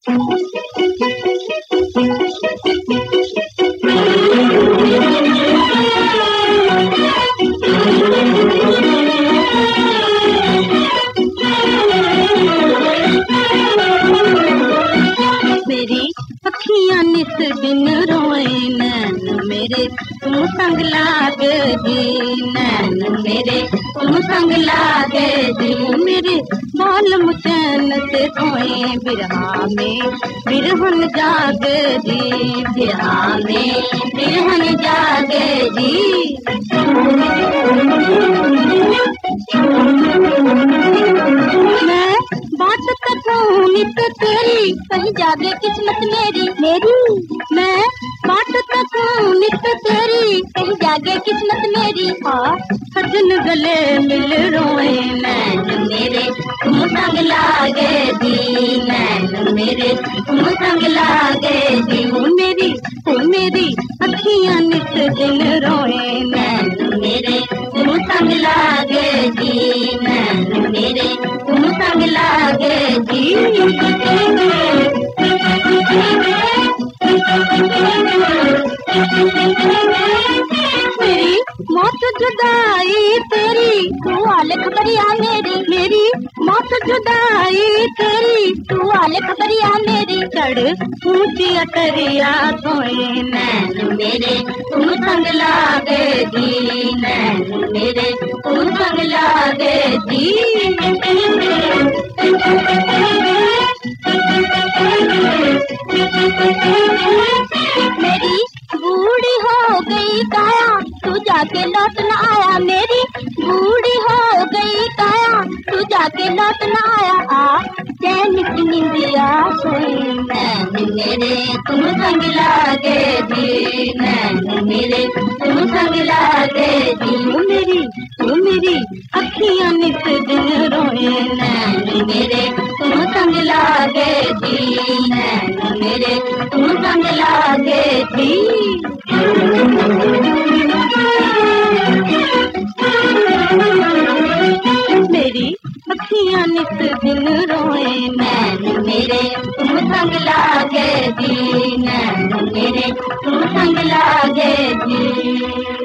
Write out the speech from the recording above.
मेरी अखियां नित दिन रोए नैन मेरे तुम संग लागे जी, नैन मेरे तुम संग लागे जी। मेरे बाल मुचैन से सोए बिरहा में बिरहन जागे जी, बिरहा में बिरहन जागे जी। मैं बात करूं नित तेरी कहीं जागे किस्मत मेरी, मैं बात करूं नित तेरी कहीं जागे किस्मत मेरी। सजन गले मिल रोए नैन मेरे तुम संग लागे जी, नैन मेरे तुम संग लागे जी। ओ मेरी अखियां नित दिन रोए नैन मेरे तुम संग लागे जी, नैन मेरे तुम संग लागे जी। मेरी मौत जुदाई तेरी तू आले खबरिया मेरी मौत जुदाई तेरी तू आले खबरिया मेरी। चढ़ ऊंची अटरिया सोए नैन मेरे तुम संग लागे जी, नैन मेरे तुम संग लागे जी। मेरी बूढ़ी हो गई काया तू जाके लौट न आया, मेरी बूढ़ी हो गई काया तू जाके लौट न आया। चैन की नींदिया सोई नैन मेरे तुम संग लागे जी, नैन मेरे तुम संग लागे जी। तू मेरी अखियां नित दिन रोए नैन मेरे तुम संग लागे जी, नैन मेरे तुम संग लागे जी। मेरी अखियां नित दिन रोए नैन मेरे तुम संग लागे जी, नैन मेरे तुम संग लागे जी।